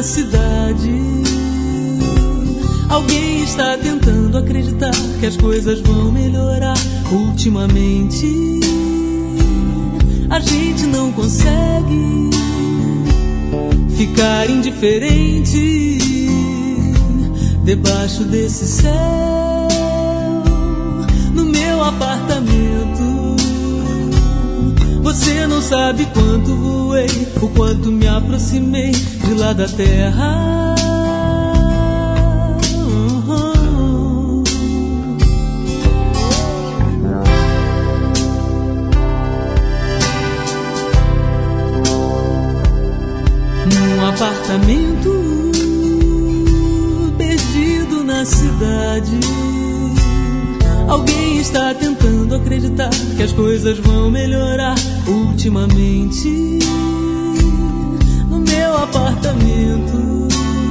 cidade. Alguém está tentando acreditar que as coisas vão melhorar. Ultimamente a gente não consegue ficar indiferente debaixo desse céu. No meu apartamento, você não sabe quanto voei, o quanto me aproximei de lá da terra. Num apartamento perdido na cidade, alguém está tentando acreditar que as coisas vão melhorar. Ultimamente, no meu apartamento,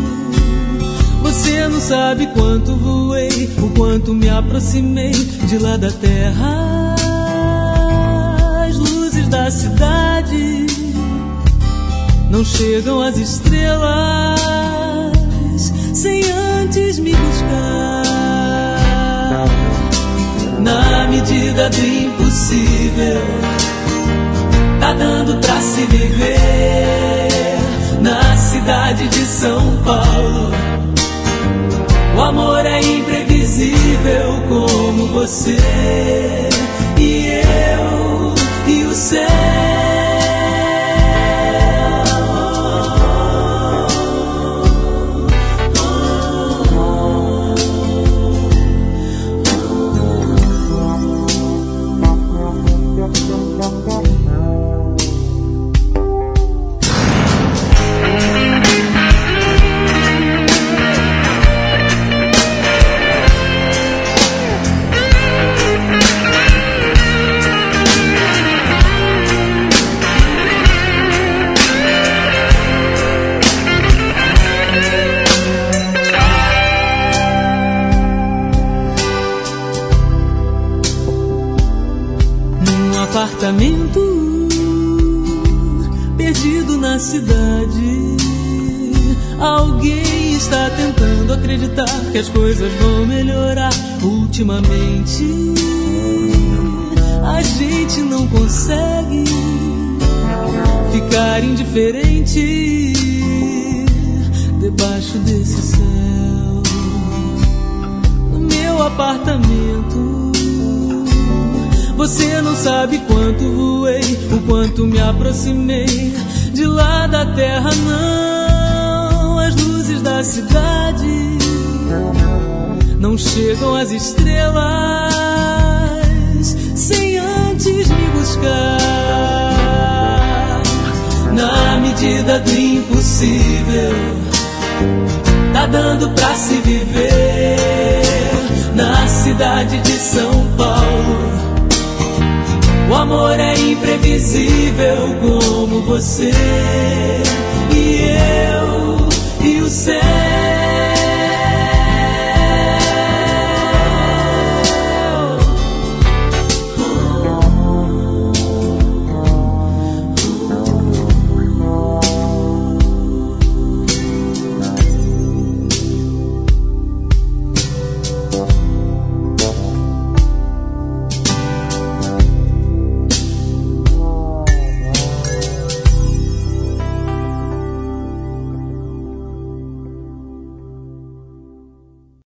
você não sabe quanto voei, o quanto me aproximei de lá da terra. As luzes da cidade não chegam às estrelas sem antes me buscar. Na medida do impossível, tá dando pra se viver. Na cidade de São Paulo, o amor é imprevisível, como você e eu e o céu. Apartamento perdido na cidade, alguém está tentando acreditar que as coisas vão melhorar. Ultimamente a gente não consegue ficar indiferente debaixo desse céu. No meu apartamento, você não sabe quanto voei, o quanto me aproximei de lá da terra, não. As luzes da cidade não chegam às estrelas sem antes me buscar. Na medida do impossível, tá dando pra se viver. Na cidade de São Paulo, o amor é imprevisível, como você e eu e o céu.